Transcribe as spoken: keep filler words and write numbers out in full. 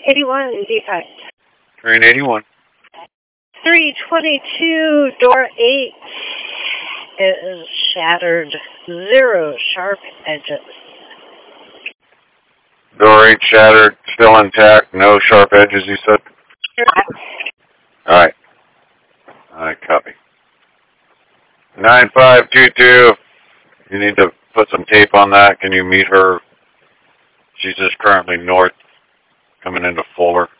eighty-one, defect. Train eighty-one. three twenty-two, door eight is shattered. Zero sharp edges. Door eight shattered, still intact, no sharp edges, you said? Alright. Alright, copy. nine five two two, you need to put some tape on that. Can you meet her? She's just currently north, coming into Fuller.